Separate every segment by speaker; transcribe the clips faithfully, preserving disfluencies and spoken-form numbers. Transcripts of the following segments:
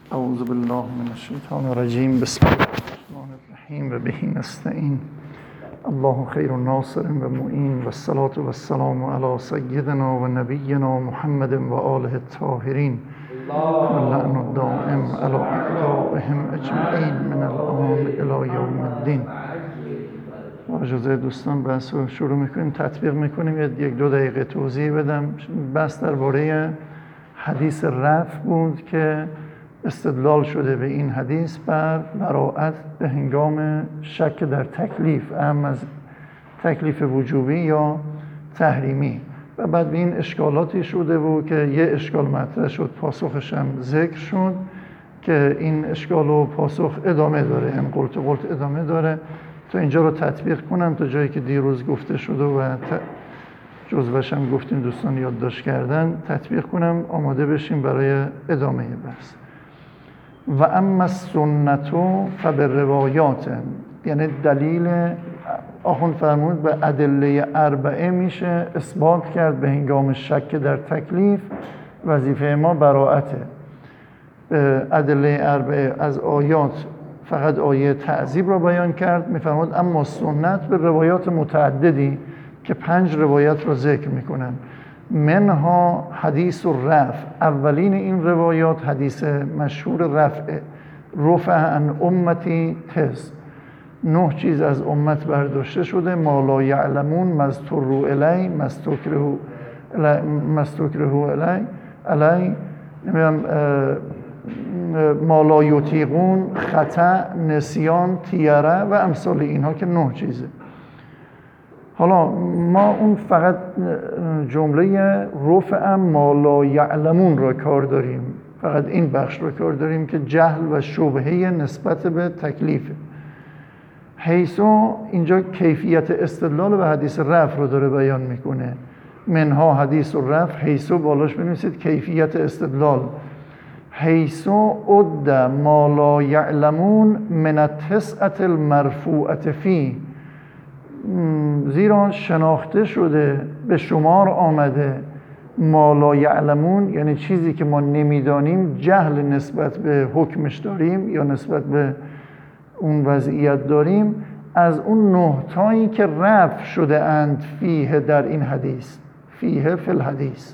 Speaker 1: اعوذ بالله من الشیطان الرجیم. بسم الله الرحمن الرحیم و به نستعین. الله خیر ناصر و معین و الصلاة و السلام علی سیدنا و نبینا محمد و آله الطاهرین و اللعن الدائم علی اعدائهم اجمعین من الآن الی یوم الدین. با اجازه دوستان بحث رو شروع میکنیم، تطبیق میکنیم. یک دو دقیقه توضیح بدم. بحث درباره حدیث رفع بود که استدلال شده به این حدیث بر براءت به هنگام شک در تکلیف، اهم از تکلیف وجوبی یا تحریمی. و بعد به این اشکالاتی شده بود که یه اشکال مطرح شد، پاسخش هم ذکر شد که این اشکال و پاسخ ادامه داره، هم قلت قلت ادامه داره. تا اینجا رو تطبیق کنم تا جایی که دیروز گفته شده و جزوش هم گفتیم دوستان یادداشت کردن، تطبیق کنم آماده بشیم برای ادامه بحث. و اما السنتو فبالروایات، یعنی دلیل آخوند فرمود به ادله اربعه میشه اثبات کرد به هنگام شک در تکلیف. وظیفه ما براءته. ادله اربعه از آیات فقط آیه تعذیب را بیان کرد، میفرمود اما سنت به روایات متعددی که پنج روایت را ذکر میکنن. منها حدیث الرفع، اولین این روایات حدیث مشهور رفع، رفع عن امتی تز، نه چیز از امت برداشته شده، ما لا یعلمون مستروا الی مستکرهوا الی مستکرهوا الی الی نمیدونم ما لا یطیقون، خطا، نسیان، تیره و امثال اینها که نه چیزه. حالا ما اون فقط جمله رفع ما لا یعلمون را کار داریم، فقط این بخش را کار داریم که جهل و شبهه نسبت به تکلیفه. حیثو اینجا کیفیت استدلال به حدیث رفع رو داره بیان میکنه. منها حدیث الرفع، حیثو بالاش بنویسید کیفیت استدلال. حیثو عد ما لا یعلمون من التسعة المرفوعة فی، زیرا شناخته شده به شمار آمده ما لا یعلمون، یعنی چیزی که ما نمیدانیم، جهل نسبت به حکمش داریم یا نسبت به اون وضعیت داریم، از اون نه تایی که رفع شده اند فیه در این حدیث، فیه فی الحدیث.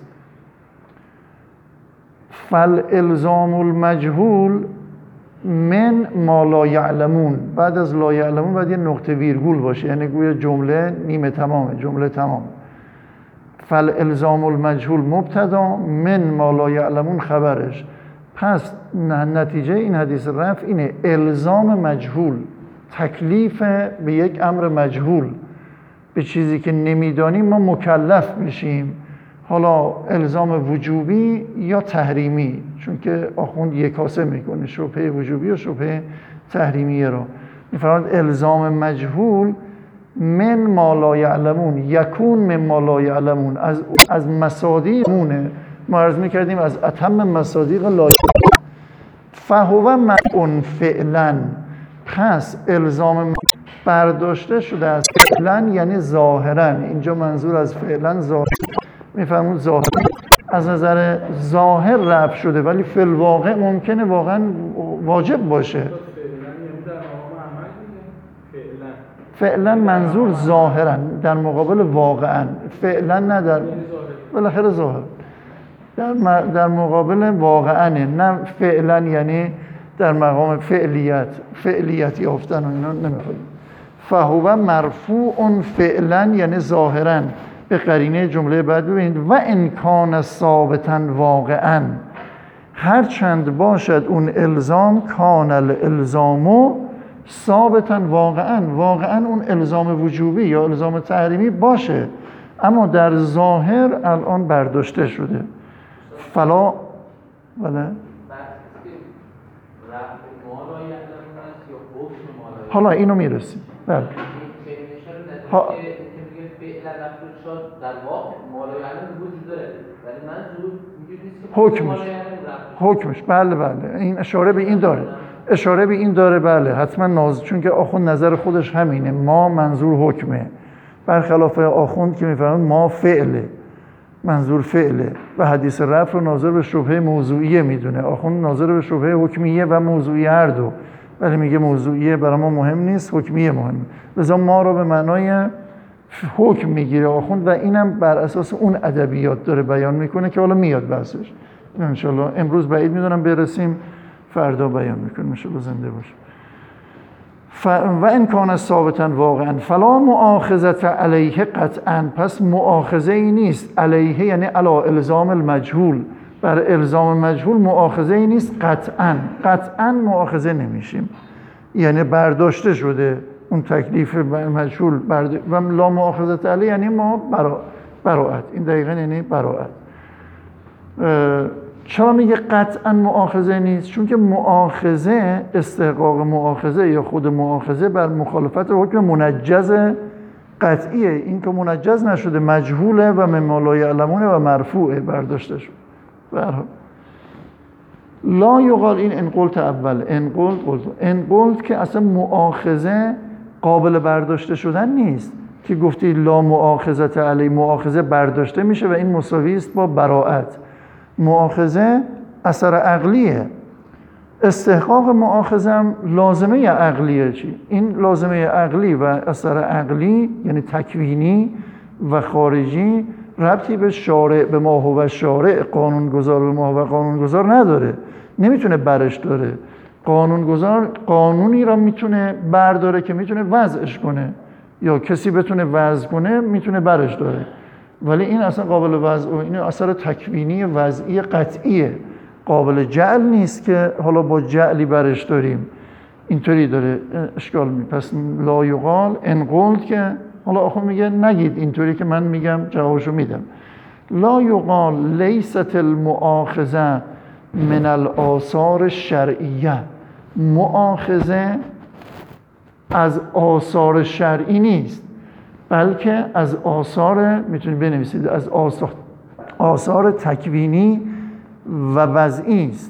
Speaker 1: فالالزام المجهول من ما لا یعلمون، بعد از لا یعلمون باید یه نقطه ویرگول باشه، یعنی گویا جمله نیمه تمامه، جمله تمام. فالالزام المجهول مبتدا، من ما لا یعلمون خبرش. پس نتیجه این حدیث رفع اینه، الزام مجهول، تکلیف به یک امر مجهول، به چیزی که نمیدانیم ما مکلف میشیم. حالا الزام وجوبی یا تحریمی، چون که آخوند یک کاسه میکنه شبهه وجوبی و شبهه تحریمی رو. میفرماید الزام مجهول من ما لا یعلمون، یکون من ما لا یعلمون، از از مصادیقونه. ما عرض میکردیم از اتم مصادیق لا یعلمون. فهو منع فعلا، پس الزام برداشته شده از فعلا یعنی ظاهرا. اینجا منظور از فعلا ظاهر میفهمون، ظاهر از نظر ظاهر رفع شده، ولی فی الواقع ممکنه واقعا واجب باشه. فعلا منظور ظاهرا در مقابل واقعا، فعلا نه در بالاخره ظاهر در, در مقابل واقعا، نه فعلا یعنی در مقام فعلیت، فعلیت یافتن و اینا نمیخواد. فهو مرفوع فعلا یعنی ظاهرا، به قرینه جمله بعد ببینید و امکان ثابتا واقعا، هر چند باشد اون الزام، کان الالزامو ثابتا واقعا، واقعا اون الزام وجوبی یا الزام تحریمی باشه، اما در ظاهر الان برداشته شده. فلا بله حالا اینو میرسیم. بله ها
Speaker 2: در واقع ما لا یعلم وجود داره، ولی منظور میگه
Speaker 1: حکمش حکمش بله بله این اشاره به این داره، اشاره به این داره بله حتما ناز، چون که آخوند نظر خودش همینه، ما منظور حکمه، برخلاف آخوند که میفرماند ما فعله. منظور فعله و حدیث رفع رو ناظر به شبهه موضوعیه میدونه. آخوند ناظر به شبهه حکمیه و موضوعیه هر دو، ولی میگه موضوعیه برای ما مهم نیست، حکمیه مهمه، لذا ما رو به معنای حکم میگیره آخوند و اینم بر اساس اون ادبیات داره بیان میکنه که حالا میاد بحثش انشالله. امروز بعید میدونم برسیم، فردا بیان میکنه انشالله زنده باشه. ف... و ان کان ثابتا واقعا فلا مؤاخذت علیه قطعا، پس مؤاخذه ای نیست علیه یعنی علی الزام المجهول، بر الزام مجهول مؤاخذه ای نیست قطعا. قطعا مؤاخذه نمیشیم یعنی برداشته شده اون تکلیف مجهول برد... و لا مؤاخذت علیه یعنی ما برا... براءت. این دقیقا یعنی براءت. چرا میگه قطعا مؤاخذه نیست؟ چون که مؤاخذه، استحقاق مؤاخذه یا خود مؤاخذه بر مخالفت حکم منجز قطعیه. این که منجز نشده مجهوله و مما لا یعلمونه و مرفوعه برداشته شد. برها لا یقال این انقلت اول انقلت قلت انقلت که اصلا مؤاخذه قابل برداشته شدن نیست که گفتی لا مؤاخذت علی، مؤاخذه برداشته میشه و این مساوی است با براءت. مؤاخذه اثر عقلیه، استحقاق مؤاخذه هم لازمه عقلیه. چی؟ این لازمه عقلی و اثر عقلی یعنی تکوینی و خارجی ربطی به شارع، به ما هو شارع، قانونگذار به ما هو قانونگذار نداره، نمیتونه برش داره. قانونگذار قانونی را میتونه برداره که میتونه وضعش کنه، یا کسی بتونه وضع کنه میتونه برش داره، ولی این اصلا قابل وضع و این اثر تکوینی وضعی قطعیه، قابل جعل نیست که حالا با جعلی برش داریم. اینطوری داره اشکال می. پس لا یقال انقلت که حالا آخون میگه نگید اینطوری که من میگم جوابشو میدم. لا یقال لیست المؤاخذه من الآثار الشرعیه، مؤاخذه از آثار شرعی نیست بلکه از آثار، میتونید بنویسید، از آثار, آثار تکوینی و وضعی است.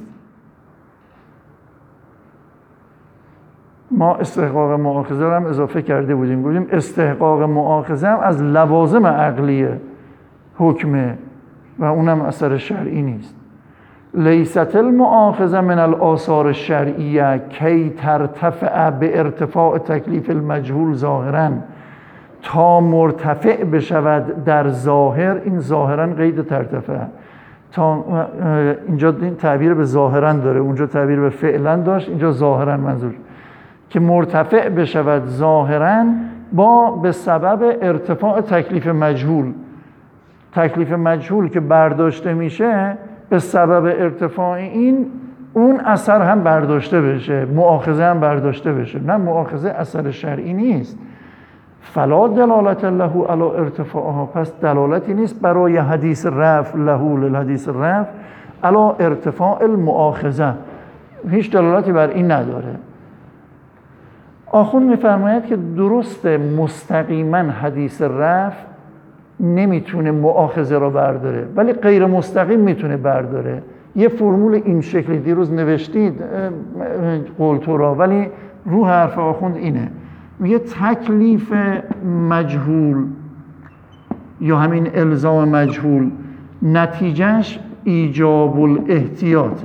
Speaker 1: ما استحقاق مؤاخذه رو هم اضافه کرده بودیم، گفتیم استحقاق مؤاخذه هم از لوازم عقلیه حکمه و اونم اثر شرعی نیست. لیست المؤاخذه من الآثار الشرعیه کی ترتفع به ارتفاع تکلیف المجهول ظاهرا، تا مرتفع بشود در ظاهر. این ظاهرا قید ترتفع، تا اینجا این تعبیر به ظاهرا داره، اونجا تعبیر به فعلا داشت، اینجا ظاهرا منظور که مرتفع بشود ظاهرا با به سبب ارتفاع تکلیف مجهول. تکلیف مجهول که برداشته میشه به سبب ارتفاع این اون اثر هم برداشته بشه، مؤاخذه هم برداشته بشه. نه، مؤاخذه اثر شرعی نیست. فلا دلالت له علی ارتفاعها، پس دلالتی نیست برای حدیث رفع له للحدیث رفع علی ارتفاع المؤاخذه، هیچ دلالتی بر این نداره. آخوند میفرماید که درست مستقیما حدیث رفع نمیتونه مؤاخذه را برداره، ولی غیر مستقیم میتونه برداره. یه فرمول این شکلی دیروز نوشتید قلتو را، ولی روح حرف آخوند اینه، میگه تکلیف مجهول یا همین الزام مجهول نتیجهش ایجاب الاحتیاط.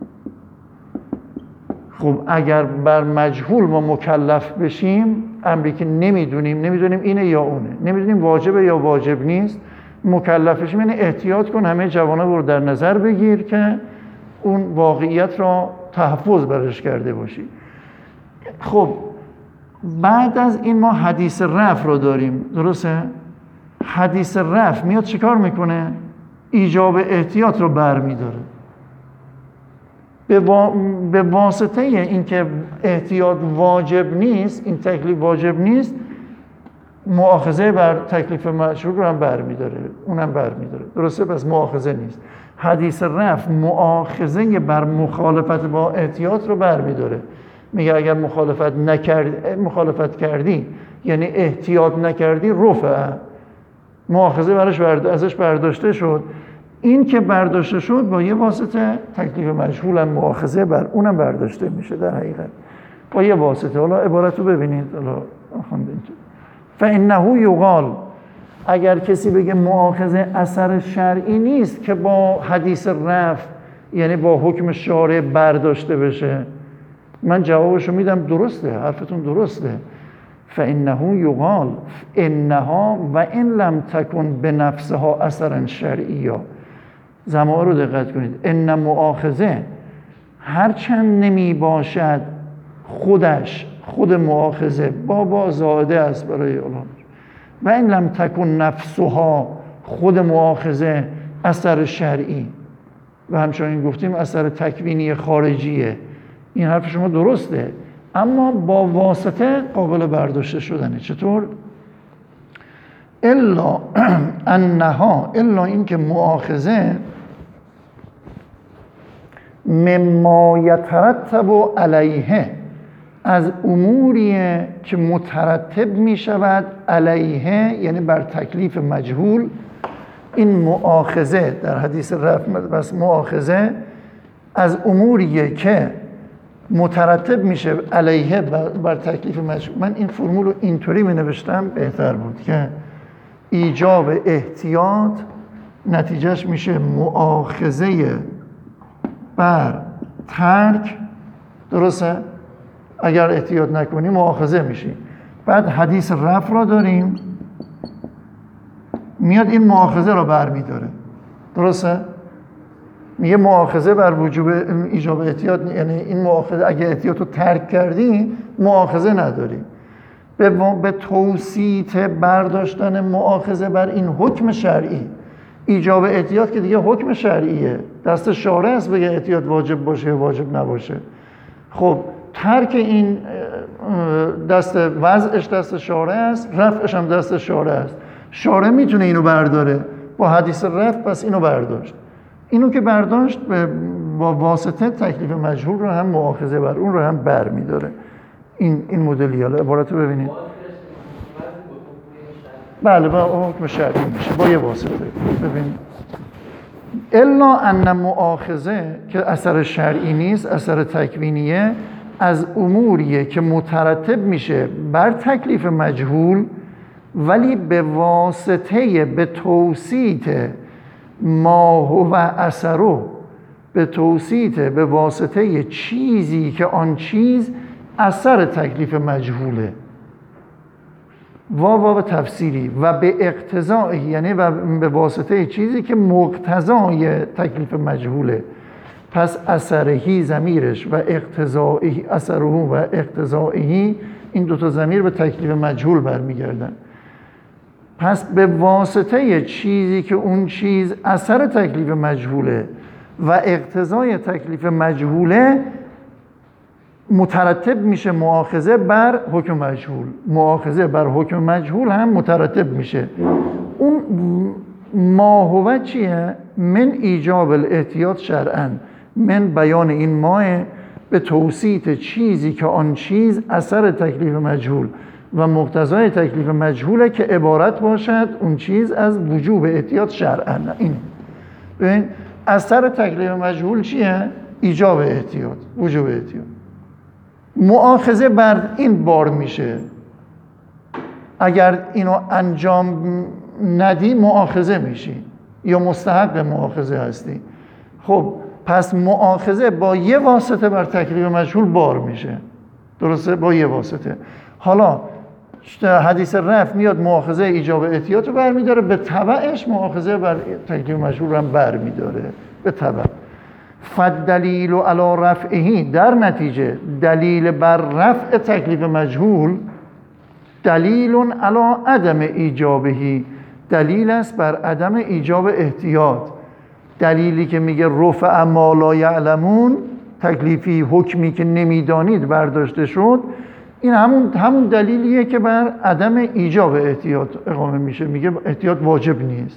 Speaker 1: خب اگر بر مجهول ما مکلف بشیم، امری که نمیدونیم نمیدونیم اینه یا اونه، نمیدونیم واجبه یا واجب نیست، مکلف بشیم یعنی احتیاط کن، همه جوانا رو در نظر بگیر که اون واقعیت را تحفظ برش کرده باشی. خب بعد از این ما حدیث رفع رو داریم، درسته؟ حدیث رفع میاد چیکار میکنه؟ ایجاب احتیاط رو برمیداره. به, وا... به واسطه این که احتیاط واجب نیست، این تکلیف واجب نیست، مؤاخذه بر تکلیف مشروع رو هم برمیداره، اونم برمیداره، درسته؟ پس مؤاخذه نیست. حدیث رفع مؤاخذه بر مخالفت با احتیاط رو برمیداره. میگه اگر مخالفت نکرد، مخالفت کردی یعنی احتیاط نکردی، رفع مؤاخذه برش برد... ازش برداشته شد. این که برداشته شد با یه واسطه تکلیف مجهول هم مؤاخذه بر اونم برداشته میشه در حقیقت با یه واسطه. حالا عبارت رو ببینید، حالا خوندید. فانه یقال، اگر کسی بگه مؤاخذه اثر شرعی نیست که با حدیث رفع یعنی با حکم شارع برداشته بشه، من جوابشو میدم درسته، حرفتون درسته. فانه یقال انها و ان لم تکن بنفسها اثرا شرعیا. زمان رو دقت کنید. ان مؤاخذه هرچند نمی باشد خودش خود مؤاخذه بابا زاده است برای علما، و این لم تکن نفسها خود مؤاخذه اثر شرعی و همچنین گفتیم اثر تکوینی خارجیه. این حرف شما درسته، اما با واسطه قابل برداشته شدنه. چطور؟ الا انها، الا این که مؤاخذه مما یترتب علیه، از اموریه که مترتب می شود علیه یعنی بر تکلیف مجهول. این مؤاخذه در حدیث رفع بس مؤاخذه از اموریه که مترتب میشه علیه بر تکلیف مجهول. من این فرمول رو اینطوری می نوشتم بهتر بود که ایجاب احتیاط نتیجهش میشه مؤاخذه بر ترک، درسته؟ اگر احتیاط نکنی مؤاخذه میشی. بعد حدیث رفع را داریم میاد این مؤاخذه را برمیداره، درسته؟ میگه مؤاخذه بر وجوب ایجاب احتیاط، یعنی این مؤاخذه اگه احتیاط رو ترک کردی مؤاخذه نداری. به, به توصیت برداشتن مؤاخذه بر این حکم شرعی. ایجاب احتیاط که دیگه حکم شرعیه، دست شارع است بگه احتیاط واجب باشه یا واجب نباشه. خب ترک این دست وضعش دست شارع است، رفعش هم دست شارع است. شارع میتونه اینو برداره، با حدیث رفع پس اینو برداشت. اینو که برداشت با واسطه تکلیف مجهول رو هم مؤاخذه بر اون رو هم بر میداره. این این مدلی. حالا عبارت رو ببینید. بله با حکم شرعی میشه با یه واسطه. ببینید الا ان مؤاخذه که اثر شرعی نیست، اثر تکوینیه، از اموریه که مترتب میشه بر تکلیف مجهول، ولی به واسطه به توصیت ما هو اثرو، به توصیت به واسطه چیزی که آن چیز اثر تکلیف مجهوله. واو و تفسیری و به اقتضای، یعنی و به واسطه چیزی که مقتضای تکلیف مجهوله. پس اثرهی ضمیرش و اقتضایی اثره و اقتضایی، این دوتا ضمیر به تکلیف مجهول برمیگردن. پس به واسطه چیزی که اون چیز اثر تکلیف مجهوله و اقتضای تکلیف مجهوله مترتب میشه مؤاخذه بر حکم مجهول. مؤاخذه بر حکم مجهول هم مترتب میشه. اون ما هو چیه؟ من ایجاب الاحتیاط شرعاً، من بیان این ماه به توصیت چیزی که آن چیز اثر تکلیف مجهول و مقتضای تکلیف مجهوله که عبارت باشد اون چیز از وجوب احتیاط شرعاً. این ببین اثر تکلیف مجهول چیه؟ ایجاب احتیاط، وجوب احتیاط. مؤاخذه بر این بار میشه، اگر اینو انجام ندی مؤاخذه میشی یا مستحق مؤاخذه هستی. خب پس مؤاخذه با یه واسطه بر تکلیف مجهول بار میشه، درسته؟ با یه واسطه. حالا حدیث رفع میاد مؤاخذه ایجاب احتیاط رو برمیداره، به تبعش مؤاخذه بر تکلیف مجهول رو هم برمیداره به تبع. فالدلیل علی رفعه، در نتیجه دلیل بر رفع تکلیف مجهول دلیل علی عدم ایجابهی، دلیل است بر عدم ایجاب احتیاط. دلیلی که میگه رفع ما لا یعلمون، تکلیفی حکمی که نمیدانید برداشته شد، این همون همون دلیلیه که بر عدم ایجاب احتیاط اقامه میشه، میگه احتیاط واجب نیست.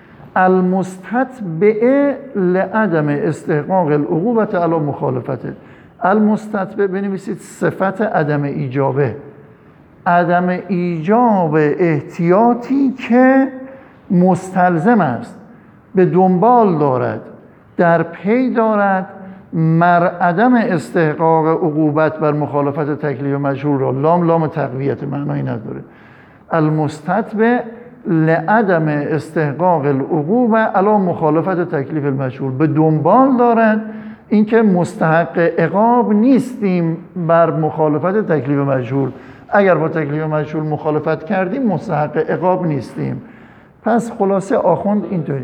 Speaker 1: المستتبع لعدم استحقاق العقوبة علی مخالفته. المستتبع بنویسید صفت عدم ایجابه، عدم ایجاب احتیاطی که مستلزم است، به دنبال دارد، در پی دارد مر عدم استحقاق عقوبت بر مخالفت تکلیف مجهول را. لام لام تقویت، معنایی نداره. المستتبع لعدم استحقاق العقوبه علی مخالفت تکلیف المجهول، به دنبال دارد اینکه مستحق عقاب نیستیم بر مخالفت تکلیف مجهول. اگر با تکلیف مجهول مخالفت کردیم مستحق عقاب نیستیم. پس خلاصه آخوند اینطوری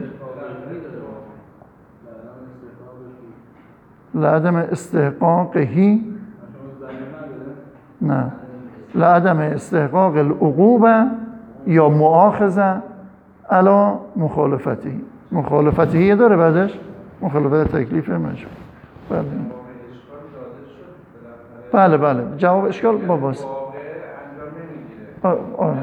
Speaker 1: لعدم استحقاقهی نه لعدم استحقاق العقوبه یا مؤاخذه علی مخالفتی. مخالفتی داره بعدش مخالفت تکلیف مجهول. بله بله بله جواب اشکال باباست. آه آه.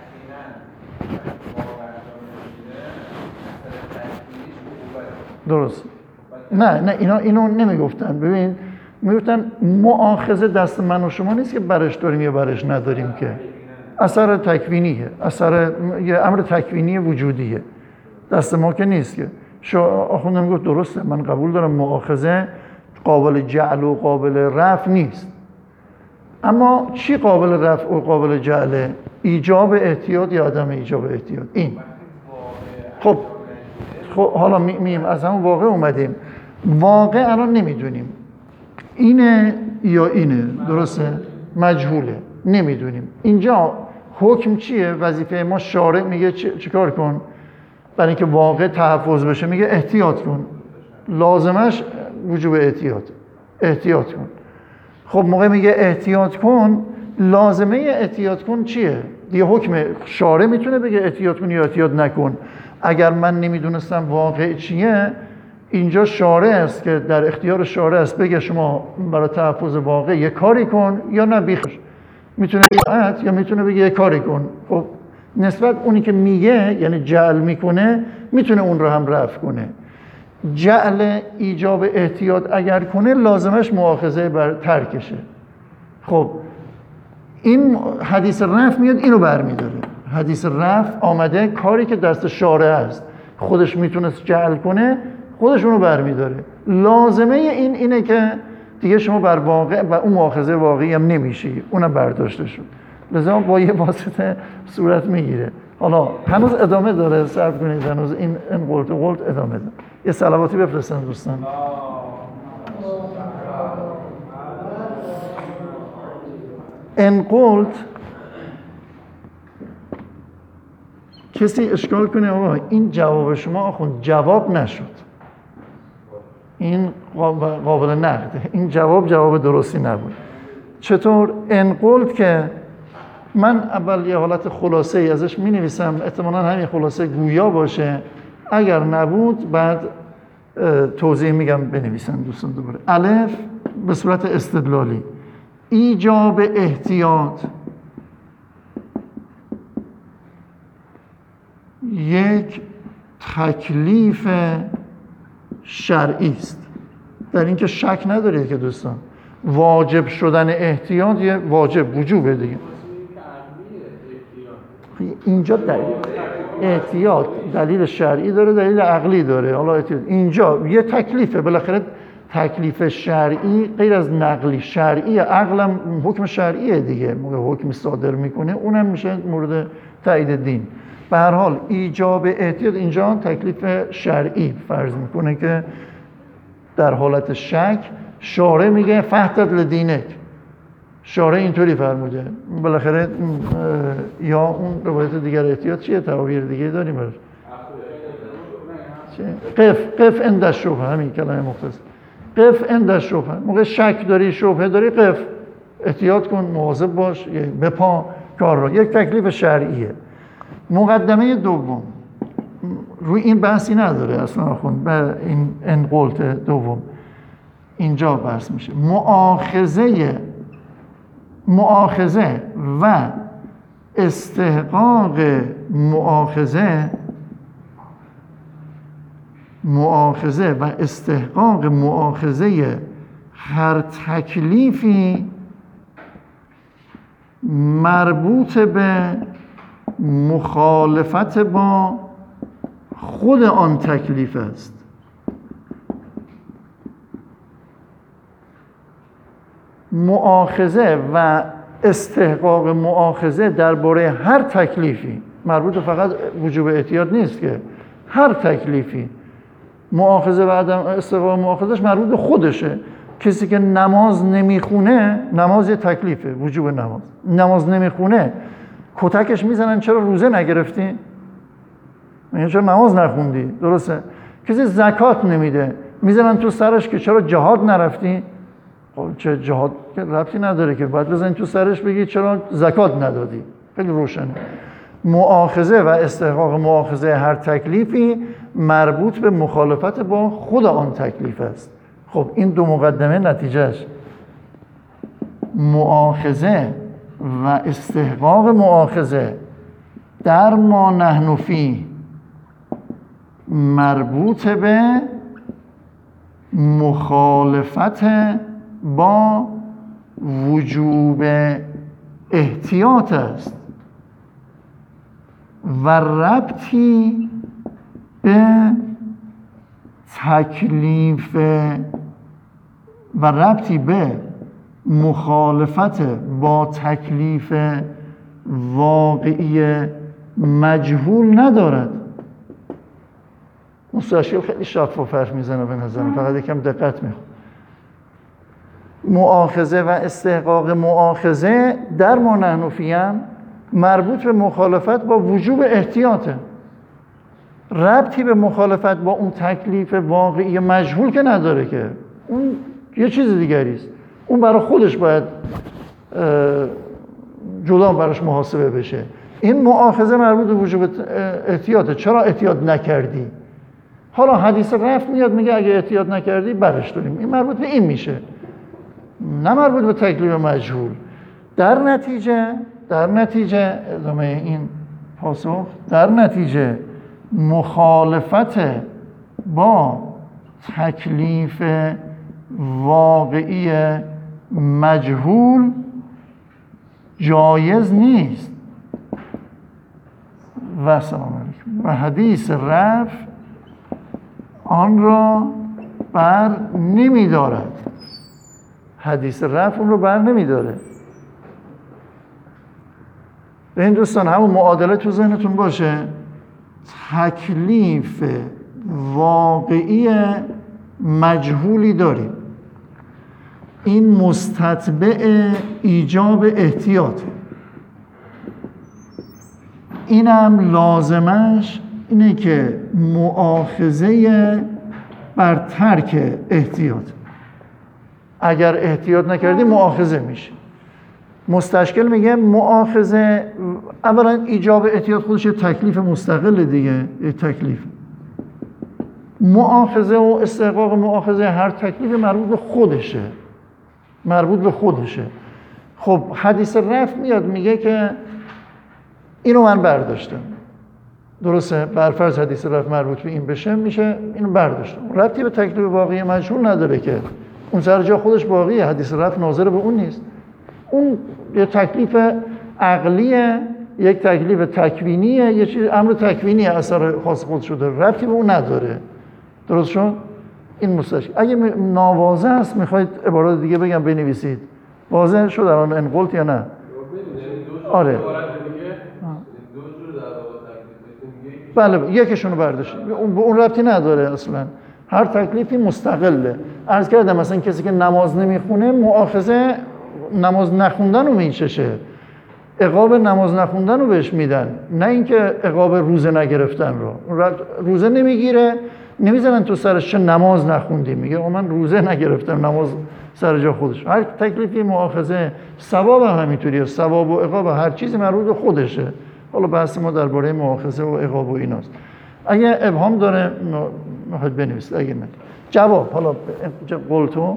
Speaker 1: درست. نه نه اینا اینو نمیگفتن. ببین میگفتن مؤاخذه دست من و شما نیست که برش داریم یا برش نداریم، که اثر تکوینیه، اثر یه امر تکوینی وجودیه، دست ما که نیست. که شو آخوندم میگفت درسته، من قبول دارم مؤاخذه قابل جعل و قابل رفع نیست، اما چی قابل رفع و قابل جعله؟ ایجاب احتیاط یا عدم ایجاب احتیاط. این خب خب حالا میم از همون واقع اومدیم. واقع الان نمیدونیم اینه یا اینه، درسته؟ مجهوله، نمیدونیم. اینجا حکم چیه؟ وظیفه ما شارع میگه چیکار کن برای اینکه واقع تحفظ بشه؟ میگه احتیاط کن. لازمش وجوب احتیاط، احتیاط کن. خب موقع میگه احتیاط کن، لازمه احتیاط کن چیه؟ دیگه حکم شارع میتونه بگه احتیاط کن یا احتیاط نکن. اگر من نمیدونستم واقع چیه، اینجا شارع است که در اختیار شارع است بگه شما برای تحفظ واقع یه کاری کن یا نه بیخش. میتونه بگه یا میتونه بگه یه کاری کن. خب نسبت اونی که میگه یعنی جعل میکنه میتونه اون رو هم رفع کنه. جعل ایجاب احتیاط اگر کنه لازمش مؤاخذه بر ترکشه. خب این حدیث رفع میاد اینو برمیداره. حدیث رفع آمده کاری که دست شارع است خودش میتونست جعل کنه خودش اونو برمیداره. لازمه این اینه که دیگه شما بر واقع و اون مؤاخذه واقعی هم نمیشی، اونم برداشته شد. لذا با یه واسطه صورت میگیره. حالا هنوز ادامه داره، صبر کنید، هنوز این این قلت و قلت ادامه داره. یه صلواتی بفرستن دوستان. ان قلت کسی اشکال کنه آقا این جواب شما آخوند جواب نشد، این قابل نقده، این جواب جواب درستی نبود. چطور؟ ان قلت که من اول یه حالت خلاصه ای ازش می نویسم، احتمالاً همین خلاصه گویا باشه، اگر نبود بعد توضیح میگم بنویسن دوستان. دوباره الف به صورت استدلالی ایجاب احتیاط یک تکلیف شرعی است، در اینکه شک ندارید که دوستان واجب شدن احتیاط یه واجب وجوبه دیگه. اینجا دلیل احتیاط دلیل شرعی داره، دلیل عقلی داره. حالا احتیاط اینجا یه تکلیفه، بالاخره تکلیف شرعی غیر از نقلی شرعی، عقلم حکم شرعیه دیگه، موقع حکم صادر میکنه اونم میشه مورد تایید دین. به هر حال ایجاب احتیاط اینجا تکلیف شرعی فرض میکنه که در حالت شک شارع میگه فحتت لدینک، شارع اینطوری فرموده. بالاخره یا اون روایت دیگر احتیاط چیه؟ تعابیر دیگه داریم براش. قف قف عند الشبهه، همین کلمه مختصر. قف عند الشبهه، موقع شک داری شبهه داری قف، احتیاط کن، مواظب باش، بپا کار رو. یک تکلیف شرعیه. مقدمه دوم روی این بحثی نداره اصلا خون، به این انقلت دوم اینجا بحث میشه. مؤاخذه مؤاخذه و استحقاق مؤاخذه مؤاخذه و استحقاق مؤاخذه هر تکلیفی مربوط به مخالفت با خود آن تکلیف است. مؤاخذه و استحقاق مؤاخذه درباره هر تکلیفی مربوط به فقط وجوب احتیاط نیست که هر تکلیفی مؤاخذه و عدم استحقاق مؤاخذهش مربوط به خودشه. کسی که نماز نمیخونه، نماز یه تکلیفه، وجوب نماز، نماز نمیخونه کتکش میزنن چرا روزه نگرفتی؟ میگن چرا نماز نخوندی؟ درسته؟ کسی زکات نمیده میزنن تو سرش که چرا جهاد نرفتی؟ خب چه جهاد که ربطی نداره که، باید بزنی تو سرش بگی چرا زکات ندادی. خیلی روشنه. مؤاخذه و استحقاق مؤاخذه هر تکلیفی مربوط به مخالفت با خود آن تکلیف است. خب این دو مقدمه نتیجهش مؤاخذه و استحقاق مؤاخذه در ما نحن فی مربوط به مخالفت با وجوب احتیاط است و ربطی به تکلیف و ربطی به مخالفت با تکلیف واقعی مجهول ندارد. مستشکل خیلی شفاف حرف میزنه به نظرم، فقط یکم دقت میخواد. مؤاخذه و استحقاق مؤاخذه در ما نحن فی هم مربوط به مخالفت با وجوب احتیاطه، ربطی به مخالفت با اون تکلیف واقعی مجهول که نداره، که اون یه چیز دیگری است. اون برای خودش باید جدا براش محاسبه بشه. این مؤاخذه مربوط به وجوب احتیاطه. چرا احتیاط نکردی؟ حالا حدیث رفع میاد میگه اگه احتیاط نکردی برش داریم. این مربوط به این میشه، نه مربوط به تکلیف مجهول. در نتیجه در نتیجه ادامه این پاسخ، در نتیجه مخالفت با تکلیف واقعی مجهول جایز نیست و سلام علیکم و حدیث رفع آن را بر نمی دارد. حدیث رفع اون رو بر نمی داره. به این دوستان همون معادله تو ذهنتون باشه، تکلیف واقعی مجهولی داریم، این مستتبع ایجاب احتیاطه، اینم لازمش اینه که مؤاخذه بر ترک احتیاط، اگر احتیاط نکردی مؤاخذه میشه. مستشکل میگه مؤاخذه اولا ایجاب احتیاط خودش یه تکلیف مستقل دیگه، یه تکلیف. مؤاخذه و استحقاق مؤاخذه هر تکلیف مربوط به خودشه، مربوط به خودشه. خب حدیث رفع میاد میگه که اینو من برداشتم، درسته؟ برفرض حدیث رفع مربوط به این بشه، میشه اینو برداشتم، ربطی به تکلیف واقعی مجهول نداره که اون سر جا خودش باقیه، حدیث رفع ناظر به اون نیست. اون یه تکلیف عقلیه، یک تکلیف تکوینیه، یه چیز امر تکوینیه، اثر خاص خود شده، ربطی به اون نداره. درست شد؟ این مستشکل. اگه ناواضح است میخواید عبارات دیگه بگم بنویسید. واضح شد الان انقلت یا نه؟ آره. بله یکیشونو برداشت. اون به اون ربطی نداره اصلا. هر تکلیفی مستقله. عرض کردم مثلا کسی که نماز نمیخونه مؤاخذه نماز نخوندن رو میچشه، عقاب نماز نخوندن رو بهش میدن، نه اینکه عقاب روزه نگرفتن رو. روزه نمیگیره نمیزنن تو سرش چه نماز نخوندی، میگه من روزه نگرفتم، نماز سر جا خودش. هر تکلیفی مؤاخذه، ثواب هم همینطوریه، ثواب و عقاب هر چیزی مربوط به خودشه. حالا بحث ما درباره مؤاخذه و عقاب و ایناست. اگه ابهام داره میخواید بنویسید، اگه نه جواب. حالا قلتو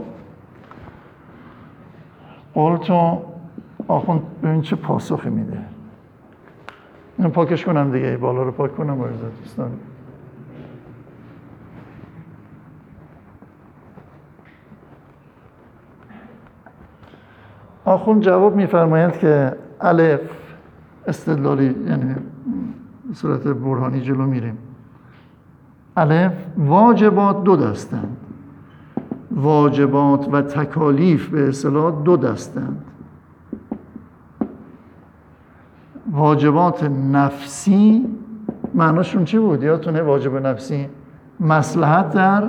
Speaker 1: قلتو آخوند ببین چه پاسخی میده. اینو پاکش کنم دیگه، بالا رو پاک کنم برزد دوستان. آخوند جواب میفرمایند که الف استدلالی، یعنی صورت برهانی جلو میریم. الف واجبات دو دستند، واجبات و تکالیف به اصطلاح دو دستند. واجبات نفسی معناشون چی بود؟ یادتونه واجب نفسی؟ مصلحت در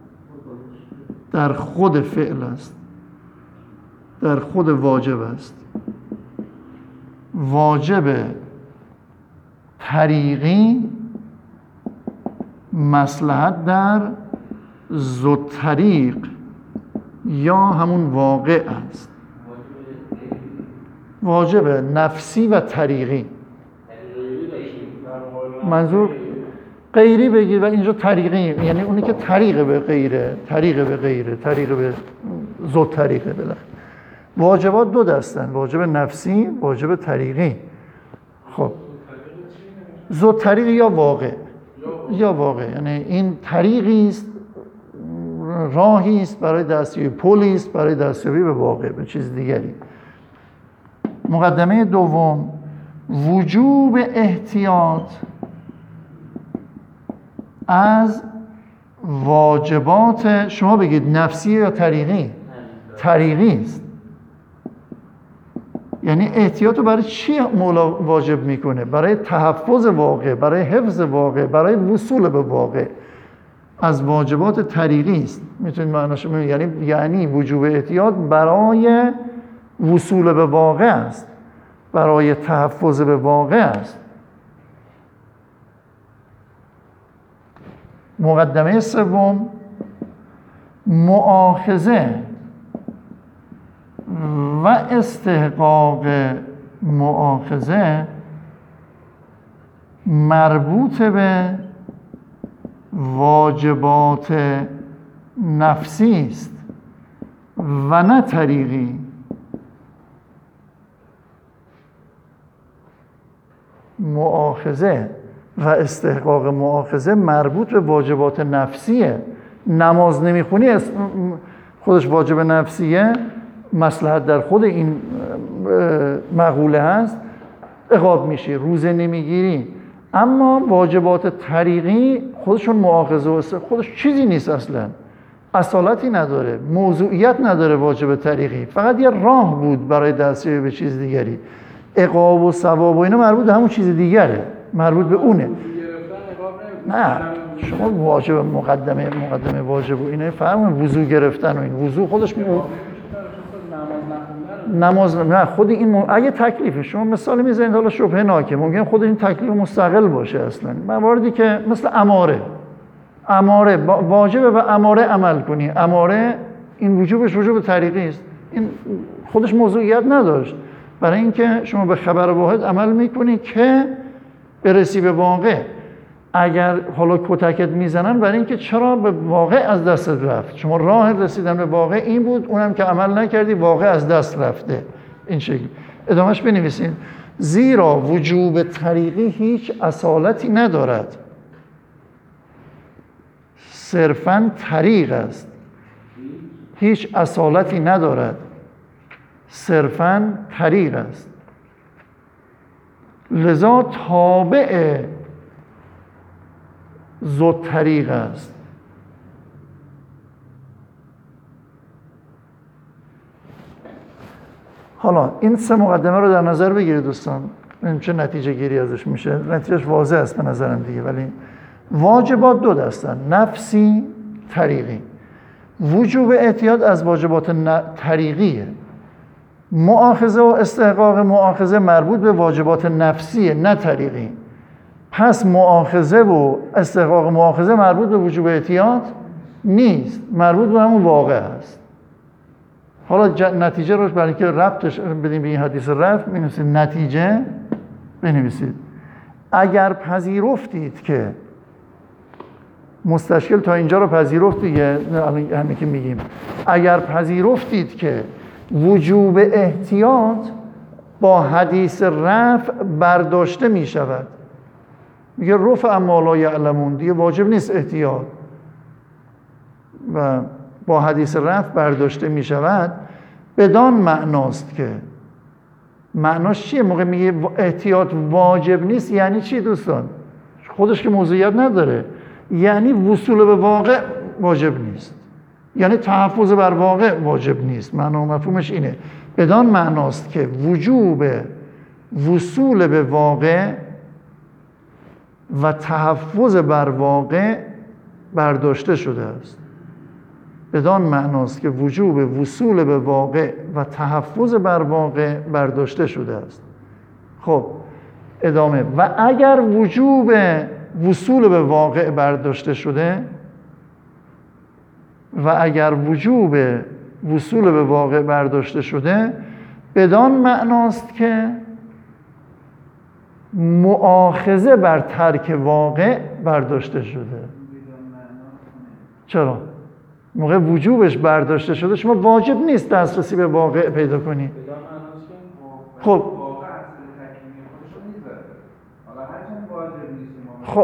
Speaker 1: در خود فعل است، در خود واجب است. واجب طریقی مصلحت در ذو طریق یا همون واقع است. واجب نفسی و طریقی، منظور غیری بگید و اینجا طریقی یعنی اونی که طریق به غیره، طریق به غیره، طریق به ذو طریقه. بله واجبات دو دستن، واجب نفسی، واجب طریقی. خب ذو طریق یا واقع یا واقع یعنی این طریقی است، راهی است برای دستیابی، پلی است برای دستیابی به واقع، به چیز دیگری. مقدمه دوم، وجوب احتیاط از واجبات، شما بگید نفسی یا طریقی؟ طریقی است. یعنی احتیاط رو برای چی مولا واجب میکنه؟ برای تحفظ واقع، برای حفظ واقع، برای وصول به واقع. از واجبات طریقی است. میتونید معناش یعنی یعنی وجوب احتیاط برای وصول به واقع است، برای تحفظ به واقع است. مقدمه سوم، مؤاخذه و استحقاق مؤاخذه مربوط به واجبات نفسی است و نه طریقی. مؤاخذه و استحقاق مؤاخذه مربوط به واجبات نفسیه. نماز نمیخونی خودش واجب نفسیه، مصلحت در خود این مقوله هست، عقاب میشی. روزه نمیگیری، اما واجبات طریقی خودشون مؤاخذه و استحقاق خودش چیزی نیست، اصلا اصالتی نداره، موضوعیت نداره. واجب طریقی فقط یه راه بود برای دستیابی به چیز دیگری. عقاب و ثواب و اینا مربوط به همون چیز دیگره، مربوط به اونه. نه شما واجب مقدمه مقدمه واجب و اینه فهمون، وضو گرفتن و این وضو خودش می... نماز نه خود این م... اگه تکلیف شما مثال میزنید حالا شبهه ناکه، ممکن خود این تکلیف مستقل باشه. اصلا مواردی که مثل اماره، اماره واجبه و اماره عمل کنی، اماره این وجوبش وجوب طریقی است، این خودش موضوعیت نداشت، برای اینکه شما به خبر واحد عمل میکنی که برسی به واقع. اگر حالا کتکت میزنن برای اینکه چرا به واقع از دست رفت، شما راه رسیدن به واقع این بود، اونم که عمل نکردی واقع از دست رفته. این شکل ادامهش بنویسید. زیرا وجوب طریقی هیچ اصالتی ندارد، صرفاً طریق است. هیچ اصالتی ندارد، صرفاً طریق است. لذا تابع ذو طریق است. حالا این سه مقدمه رو در نظر بگیرید دوستان، ببینیم چه نتیجه گیری ازش میشه. نتیجهش واضح است به نظرم دیگه، ولی واجبات دو دستن، نفسی، طریقی. وجوب احتیاط از واجبات طریقیه. مؤاخذه و استحقاق مؤاخذه مربوط به واجبات نفسیه نه طریقی. پس مؤاخذه و استحقاق مؤاخذه مربوط به وجوب احتیاط نیست، مربوط به همون واقع است. حالا نتیجه رو برای اینکه ربطش بدیم به این حدیث رفت می‌نویسید. نتیجه بنویسید. اگر پذیرفتید که مستشکل تا اینجا رو پذیرفت دیگه، همین که میگیم، اگر پذیرفتید که وجوب احتیاط با حدیث رفع برداشته می شود، میگه رفع اما لا یعلمون، دیگه واجب نیست احتیاط، و با حدیث رفع برداشته می شود، بدان معناست که معناش چیه؟ موقع میگه احتیاط واجب نیست یعنی چی دوستان؟ خودش که موضوعیت نداره، یعنی وصول به واقع واجب نیست، یعنی تحفظ بر واقع واجب نیست. معنا و مفهومش اینه. بدان معناست که وجوب وصول به واقع و تحفظ بر واقع برداشته شده است. بدان معناست که وجوب وصول به واقع و تحفظ بر واقع برداشته شده است. خب ادامه: و اگر وجوب وصول به واقع برداشته شده و اگر وجوب وصول به واقع برداشته شده بدان معناست که مؤاخذه بر ترک واقع برداشته شده. چرا؟ موقع وجوبش برداشته شده شما واجب نیست دسترسی به واقع پیدا کنی. خب خب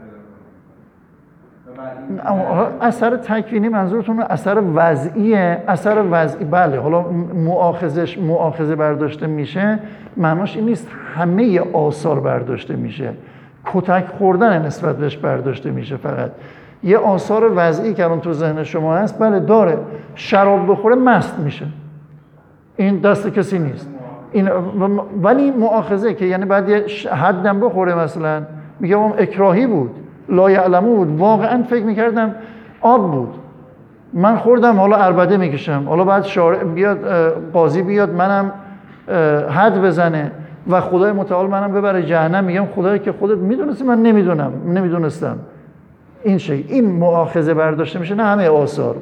Speaker 1: اثر تکوینی منظورتون اثر وضعیه؟ اثر وضعی بله. حالا مؤاخذش مؤاخذه برداشته میشه معناش این نیست همه آثار برداشته میشه. کتک خوردن نسبت بهش برداشته میشه. فقط یه آثار وضعی که الان تو ذهن شما هست بله داره. شراب بخوره مست میشه، این دست کسی نیست. این ولی مؤاخذه که یعنی بعد یه حدم بخوره، مثلا میگه اون اکراهی بود، لا یعلمو بود، واقعا فکر میکردم آب بود، من خوردم حالا عربده میکشم، حالا بعد شارع بیاد قاضی بیاد منم حد بزنه و خدای متعال منم ببره جهنم. میگم خدایی که خودت میدونستی من نمیدونم نمیدونستم. این شی این مؤاخذه برداشته میشه، نه همه آثار.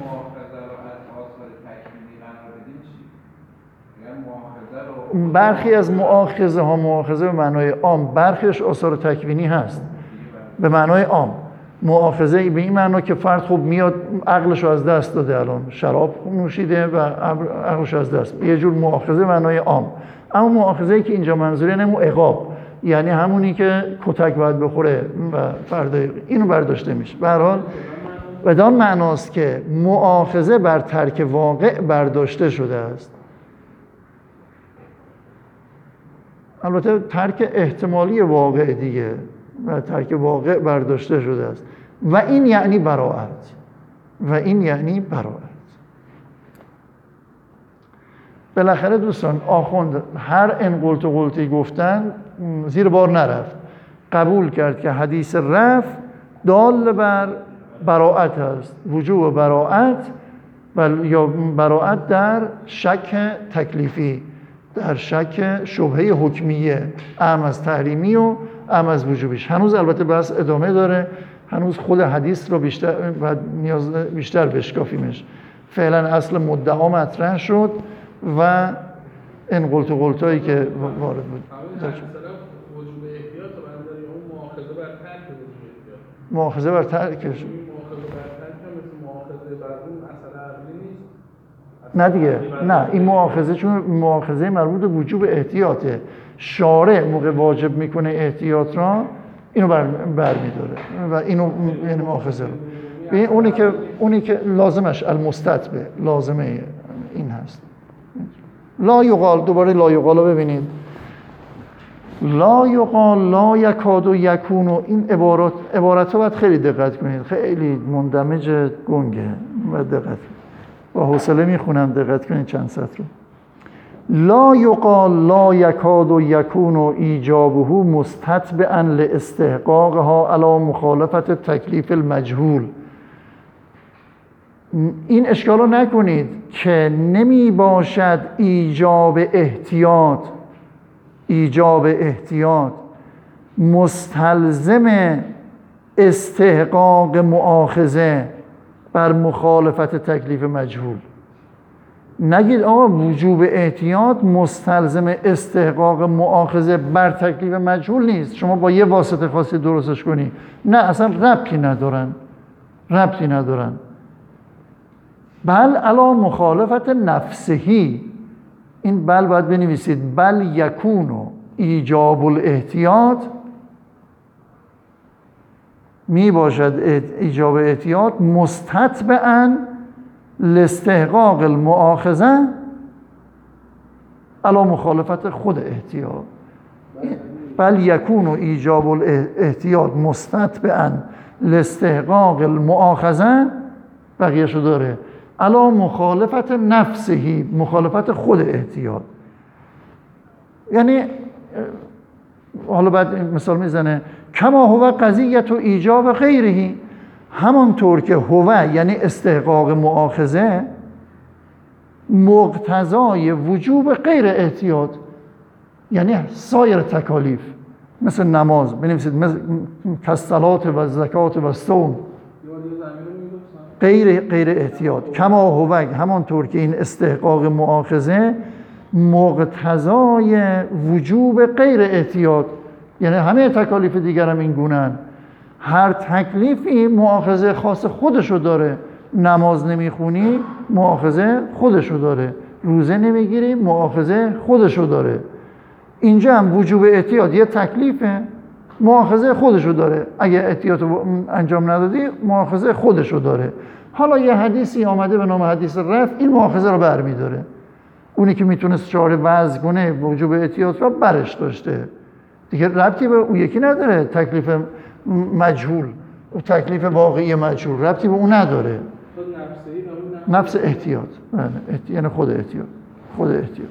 Speaker 1: برخی از مؤاخذه ها مؤاخذه به معنای عام، برخیش آثار تکوینی هست به معنای عام. مؤاخذه به این معنا که فرد خوب میاد عقلش رو از دست داده، الان شراب نوشیده و عقلش از دست، یه جور مؤاخذه به معنای عام. اما مؤاخذه‌ای که اینجا منظوره نه عقاب، یعنی همونی که کتک باید بخوره و فرد اینو برداشته میشه. به هر حال بدان معناست که مؤاخذه بر ترک واقع برداشته شده است. البته ترک احتمالی واقع دیگه و ترک واقع برداشته شده است و این یعنی براءت و این یعنی براءت. بالاخره دوستان آخوند هر ان قلت و قلتی گفتن زیر بار نرفت، قبول کرد که حدیث رفع دال بر براءت است، وجوب براءت یا براءت در شک تکلیفی، در شک شبهه حکمیه، اعم از تحریمی و اعم از وجوبیش. هنوز البته بحث ادامه داره، هنوز خود حدیث رو بیشتر و نیاز بیشتر بشکافیمش. فعلا اصل مدعا مطرح شد و این قلت و قلتایی که وارد بود.
Speaker 2: وجوب احتیاط رو برداری اون مؤاخذه بر ترک وجوب احتیاط.
Speaker 1: مؤاخذه بر ترکش.
Speaker 2: مؤاخذه بر ترک مثل مؤاخذه بر اون اثر عقلی نیست.
Speaker 1: نه دیگه، نه این مؤاخذه چون مؤاخذه مربوط به وجوب احتیاطه. شارع موقع واجب میکنه احتیاط را اینو بر برمی‌داره و اینو یعنی مؤاخذه رو. ببین اونی که اونی که لازمش المستتبع لازمه این هست. لا یقال، دوباره لا یقال رو ببینید. لا یقال لا یکاد و یکون و این عبارات عبارت ها باید خیلی دقت کنید، خیلی مندمج گنگه و دقت با حوصله میخونم، دقت کنید چند سطر رو. لا یقال لا یکاد و یکون و ایجابه مستتبعا لاستحقاقها علی مخالفت تکلیف المجهول. این اشکال رو نکنید که نمی باشد ایجاب احتیاط ایجاب احتیاط مستلزم استحقاق مؤاخذه بر مخالفت تکلیف مجهول. نگید آقا وجوب احتیاط مستلزم استحقاق مؤاخذه بر تکلیف مجهول نیست، شما با یه واسطه خاصی درستش کنی. نه، اصلا ربطی ندارن ربطی ندارن بل علی مخالفت نفسهی. این بل باید بنویسید بل یکونو ایجاب الاحتیاط، می باشد ایجاب احتیاط مستتبعا لاستحقاق المؤاخذه علی مخالفت خود احتیاط. بل یکونو ایجاب الاحتیاط مستتبعا لاستحقاق المؤاخذه، بقیه‌شو داره علی مخالفت نفسهی، مخالفت خود احتیاط. یعنی حالا بعد مثال میزنه کما هو قضیت و ایجاب غیرهی، همانطور که هو یعنی استحقاق مؤاخذه مقتضای وجوب غیر احتیاط، یعنی سایر تکالیف مثل نماز بنویسید، مثل کالصلات و زکات و صوم، غیر غیر احتیاط. کما هو همانطور که این استحقاق مؤاخذه مقتضای وجوب غیر احتیاط، یعنی همه تکالیف دیگر هم این گونه‌اند. هر تکلیفی مؤاخذه خاص خودشو داره. نماز نمیخونی مؤاخذه خودشو داره، روزه نمیگیری مؤاخذه خودشو داره. اینجا هم وجوب احتیاط یه تکلیفه، مؤاخذه خودشو داره. اگه احتیاط انجام ندادی مؤاخذه خودشو داره. حالا یه حدیثی آمده به نام حدیث رفع، این مؤاخذه رو برمی‌داره. اونی که میتونست چاره وضع کنه وجوب احتیاط رو برش داشته دیگه، ربطی به اون یکی نداره. تکلیف مجهول و تکلیف واقعی مجهول ربطی به اون نداره. نفس احتیاط، یعنی خود احتیاط، خود احتیاط.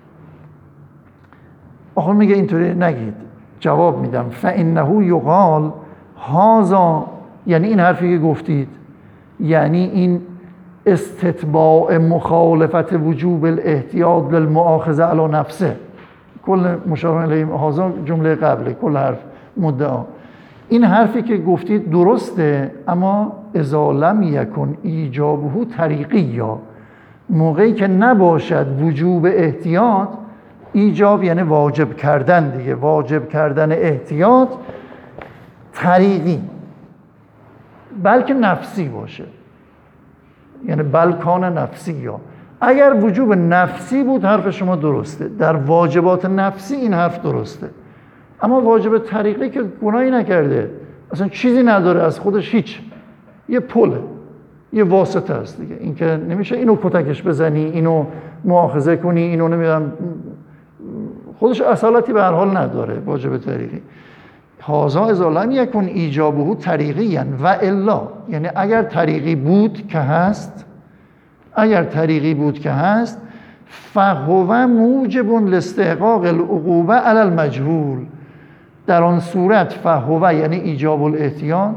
Speaker 1: آخر میگه اینطوری نگید، جواب میدم فانه یقال هذا، یعنی این حرفی که گفتید، یعنی این استتباع مخالفت وجوب الاحتیاط للمؤاخذه علی نفسه، کل مشار الیه هذا جمله قبله، کل حرف مدعا. این حرفی که گفتید درسته، اما اذا لم یکن ایجابه طریقی، یا موقعی که نباشد وجوب احتیاط، ایجاب یعنی واجب کردن دیگه، واجب کردن احتیاط طریقی، بلکه نفسی باشه، یعنی بلکان نفسی. یا اگر وجوب نفسی بود حرف شما درسته، در واجبات نفسی این حرف درسته، اما واجب طریقی که گناهی نکرده، اصلا چیزی نداره از خودش، هیچ، یه پله، یه واسطه است دیگه. این که نمیشه اینو کتکش بزنی، اینو مؤاخذه کنی، اینو نمیدونم، خودش اصالتی به هر حال نداره واجب طریقی. هازا اذا لم یکن ایجابه طریقیاً و الا، یعنی اگر طریقی بود که هست، اگر طریقی بود که هست، فهو موجب لاستحقاق العقوبه علی المجهول، در آن صورت فهو یعنی ایجاب الاحتیاط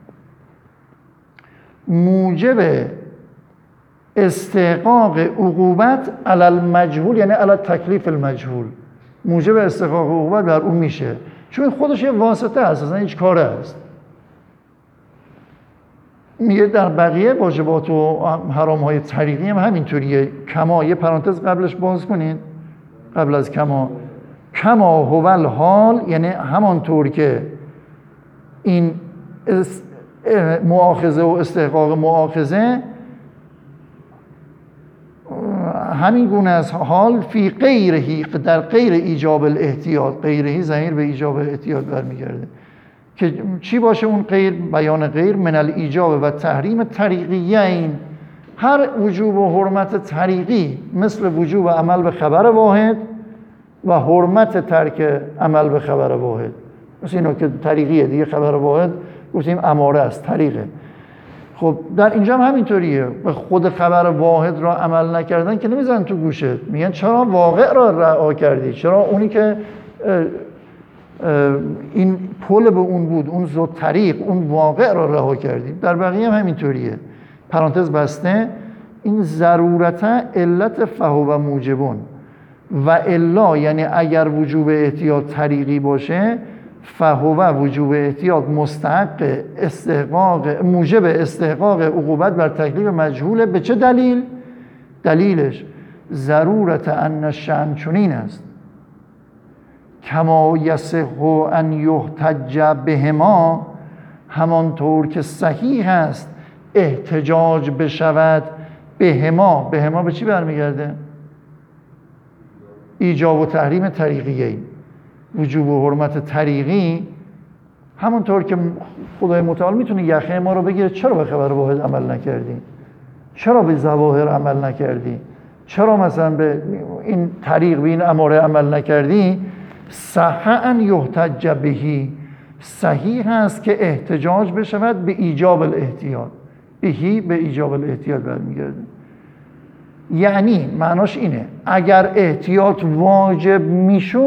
Speaker 1: موجب استحقاق عقوبت علی المجهول، یعنی علی تکلیف المجهول، موجب استحقاق عقوبت بر اون میشه، چون خودش یه واسطه هست، اصلا هیچ کاره هست. میگه در بقیه واجبات و حرام های طریقی هم همینطوریه. کما، یه پرانتز قبلش باز کنید، قبل از کما، کما هو الحال، یعنی همانطور که این مؤاخذه و استحقاق مؤاخذه همین گونه از حال فی غیرهی، در غیر ایجاب الاحتیاط، غیرهی ضمیر به ایجاب احتیاط برمیگرده، که چی باشه اون غیر؟ بیان غیر من الایجاب و تحریم طریقیین، هر وجوب و حرمت طریقی مثل وجوب عمل به خبر واحد و حرمت ترک عمل به خبر واحد، مثل اینو که طریقیه دیگه، خبر واحد گفتیم اماره است، طریقه. خب در اینجا هم همینطوریه، به خود خبر واحد را عمل نکردن که نمیزنن تو گوشت، میگن چرا واقع را رها کردی، چرا اونی که این پل به اون بود، اون زود طریق، اون واقع را رها کردی. در بقیه هم همینطوریه. پرانتز بسته، این ضرورتا علت فهو موجبون و الا، یعنی اگر وجوب احتیاط طریقی باشه، فهو وجوب احتیاط مستحق استحقاق، موجب استحقاق عقوبت بر تکلیف مجهوله. به چه دلیل؟ دلیلش ضرورت ان الشأن چنین است کما یصح ان یحتج بهما، همانطور که صحیح است احتجاج بشود بهما. بهما به چی برمیگرده؟ ایجاب و تحریم طریقیین، وجوب و حرمت طریقی. همونطور که خدای متعال میتونه یخه ما رو بگیره، چرا به خبر واحد عمل نکردی؟ چرا به ظواهر عمل نکردی؟ چرا مثلا به این طریق، به این اماره عمل نکردی؟ صح ان یحتج بهی، صحیح است که احتجاج بشود به ایجاب الاحتیاط. بهی به ایجاب الاحتیاط برمیگرده. یعنی معناش اینه اگر احتیاط واجب میشد،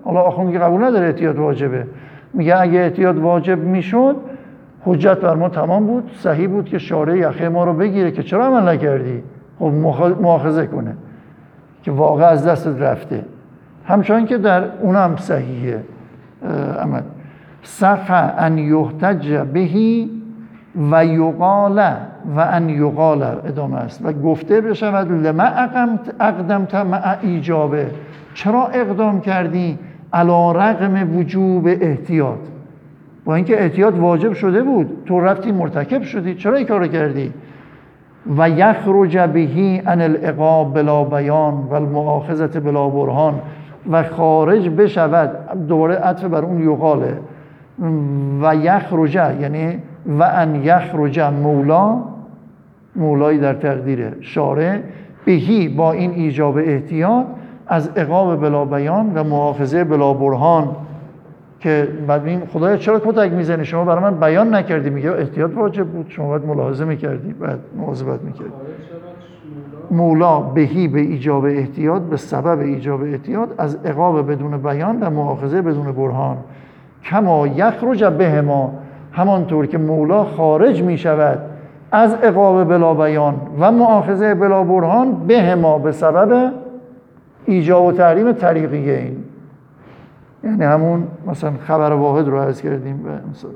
Speaker 1: حالا آخوند که قبول نداره احتیاط واجبه، میگه اگه احتیاط واجب میشد حجت بر ما تمام بود، صحیح بود که شارع یخه ما رو بگیره که چرا عمل نکردی، خب مؤاخذه کنه که واقعا از دستت رفته. همچنان که در اونم صحیحه عمل. صح ان یحتج بهی و یقال و ان یقال ادامه است و گفته بشود لما اقدمت مع ایجابه، چرا اقدام کردی علی رغم وجوب احتیاط، با اینکه احتیاط واجب شده بود تو رفتی مرتکب شدی، چرا این کارو کردی؟ و یخرج بهی عن العقاب بلا بیان و المؤاخذه بلا برهان، و خارج بشود، دوباره عطف بر اون یقاله، و یخرج یعنی و ان یخرج مولا، مولایی در تقدیر شارع، بهی با این ایجاب احتیاط از عقاب بلا بیان و مؤاخذه بلا برهان، که بعد این خدایا چرا کتک میزنی، شما برای من بیان نکردی، میگه احتیاط واجب بود شما باید ملاحظه میکردی بعد مواظبت میکردی. مولا بهی به ایجاب احتیاط، به سبب ایجاب احتیاط از عقاب بدون بیان و مؤاخذه بدون برهان، کما یخرج بهما، همانطور که مولا خارج میشود از عقاب بلا بیان و مؤاخذه بلا برهان بهما به سبب ایجاب و تحریم طریقیه این، یعنی همون مثلا خبر واحد رو عرض کردیم به مثلا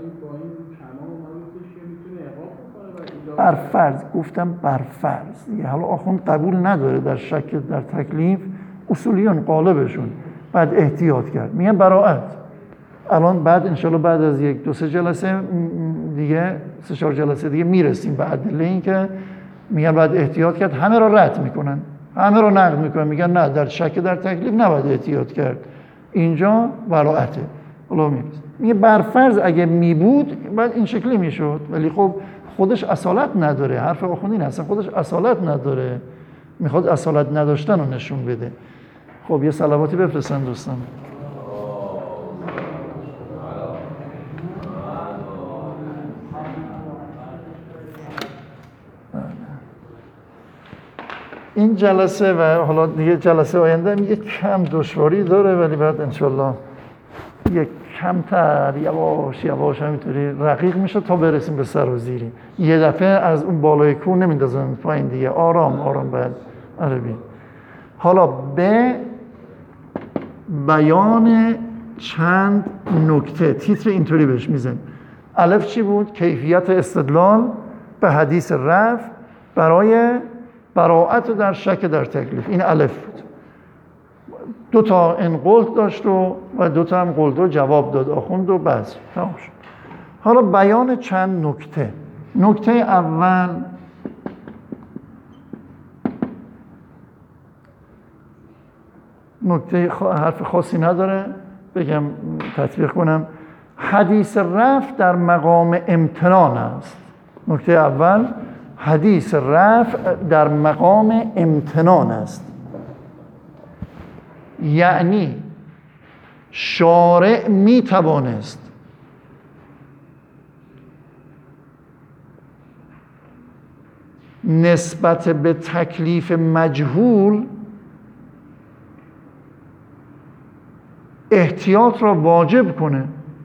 Speaker 1: بر فرض، گفتم بر فرض، یه حالا آخوند قبول نداره در شک در تکلیف، اصولیون قالبشون بعد احتیاط کرد، میگن براءت. الان بعد انشالله بعد از یک دو سه جلسه دیگه، سه چهار جلسه دیگه میرسیم به ادله این که میگن بعد احتیاط کرد، همه رو رد میکنن، همه رو نقد میکنن، میگن نه در شک در تکلیف نباید احتیاط کرد، اینجا براءته. حالا میرسیم میگه برفرض اگه میبود بعد این شکلی میشد، ولی خب خودش اصالت نداره، حرف آخوندی اصلا خودش اصالت نداره، میخواد اصالت نداشتن رو نشون بده. خب یه صلواتی بفرستن دوستان. این جلسه و حالا دیگه جلسه آینده هم یک کم دشواری داره، ولی بعد انشالله یک کمتر یواش یواش همینطوری رقیق میشه تا برسیم به سرازیری. یه دفعه از اون بالای کوه نمیندازن پایین دیگه، آرام آرام بعد عربی. حالا به بیان چند نکته، تیتر اینطوری بهش میزن. الف چی بود؟ کیفیت استدلال به حدیث رفع برای براءت در شک در تکلیف، این الف بود. دو تا انقلت داشت و و دو تا هم قلت و جواب داد آخوند و بس تمام شد. حالا بیان چند نکته. نکته اول نکته حرف خاصی نداره بگم تطبیق کنم، حدیث رفع در مقام امتنان است. نکته اول حدیث رفع در مقام امتنان است، یعنی شارع می توانست نسبت به تکلیف مجهول احتیاط را واجب کنه،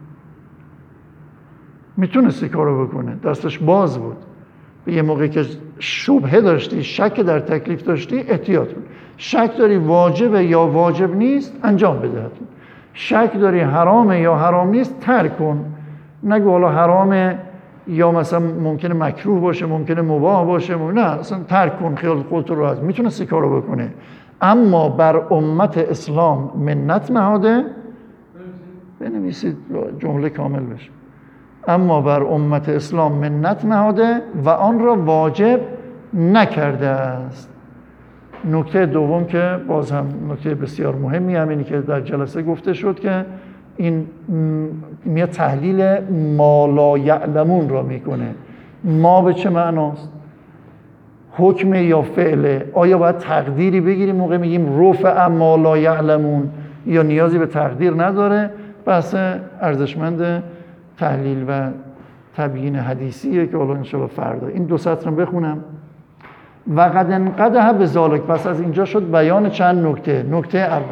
Speaker 1: میتونستی کارو بکنه، دستش باز بود. به یه موقعی که شبهه داشتی، شک در تکلیف داشتی، احتیاط کن. شک داری واجبه یا واجب نیست، انجام بده. شک داری حرامه یا حرام نیست، ترک کن. نگو حالا حرامه یا مثلا ممکنه مکروه باشه، ممکنه مباح باشه، ممکنه نه اصلا ترک کن، خیال خودت رو راحت. میتونستی کارو بکنه، اما بر امت اسلام منت نهاده. بنویسید جمله کامل بشه. اما بر امت اسلام منت نهاده و آن را واجب نکرده است. نکته دوم که باز هم نکته بسیار مهمی، همینی که در جلسه گفته شد که این میاد تحلیل ما لا یعلمون را میکنه. ما به چه معناست؟ حکم یا فعله؟ آیا باید تقدیری بگیریم موقع میگیم رفع ما لا یعلمون، یا نیازی به تقدیر نداره؟ بحث ارزشمند تحلیل و تبیین حدیثیه که حالا انشاءالله فردا این دو سطر رو بخونم. و قد انقدح بذالک، پس از اینجا شد بیان چند نکته. نکته اول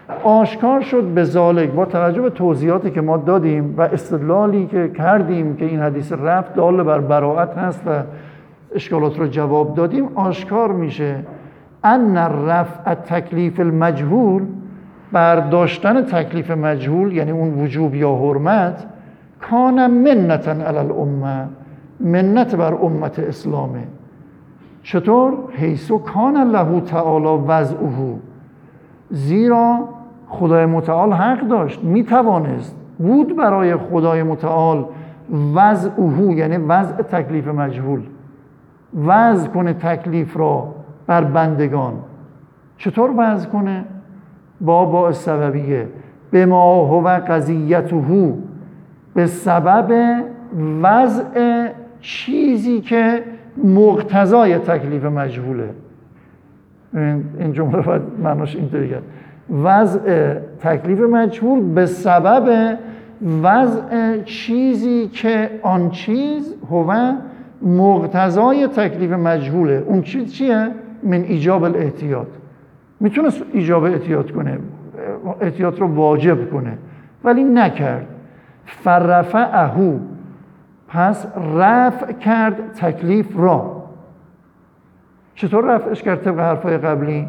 Speaker 1: آشکار شد به ذالک، با توجه به توضیحاتی که ما دادیم و استدلالی که کردیم که این حدیث رفع دال بر براءت هست و اشکالات رو جواب دادیم، آشکار میشه ان رفع تکلیف المجهول، برداشتن تکلیف مجهول یعنی اون وجوب یا حرمت، کان منتا علی الامه، منت بر امت اسلامه. چطور؟ حیثو کان له تعالی وضعه، زیرا خدای متعال حق داشت، میتوانست، بود برای خدای متعال وضعه یعنی وضع تکلیف مجهول، وضع کنه تکلیف را بر بندگان. چطور وضع کنه؟ با با سببیه، به ما هو قضیته، به سبب وضع چیزی که مقتضای تکلیف مجهوله. این جمله باید معناش اینطوری کرد، وضع تکلیف مجهول به سبب وضع چیزی که آن چیز هو مقتضای تکلیف مجهوله. اون چیز چیه؟ من ایجاب الاحتیاط، میتونست ایجاب احتیاط کنه، احتیاط رو واجب کنه ولی نکرد. فرفعه، پس رفع کرد تکلیف را. چطور رفعش کرد طبق حرفای قبلی؟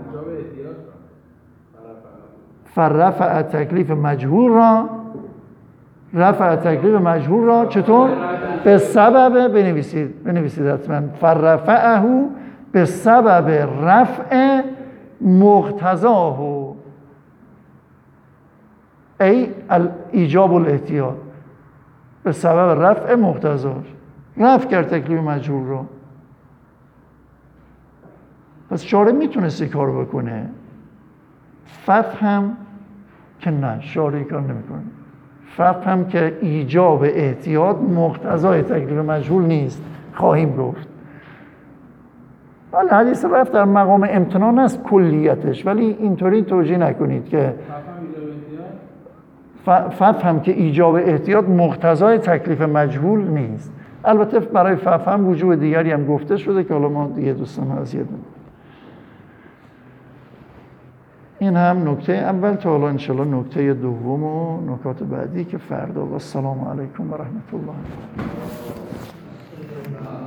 Speaker 1: فرفع تکلیف مجهول را، رفع تکلیف مجهول را چطور؟ به سبب، بنویسید بنویسید حتما، فرفعه به سبب رفع مقتضاه ای ایجاب الاحتیاط، به سبب رفع مقتضاش رفع کرد تکلیف مجهول را. پس شارع میتونست کار بکنه، فهم که نه، شارع کار نمیکنه. فهم که ایجاب احتیاط مقتضای تکلیف مجهول نیست، خواهیم گفت. ولی حدیث رفع در مقام امتنان است کلیتش، ولی اینطوری توجیه نکنید که فهم که ایجاب احتیاط مقتضای تکلیف مجهول نیست. البته برای فهم وجوه دیگری هم گفته شده که حالا ما دیگه دوستان اذیت نکنیم. این هم نکته اول. تا حالا انشالله نکته دوم و نکات بعدی که فردا. و السلام علیکم و رحمت الله.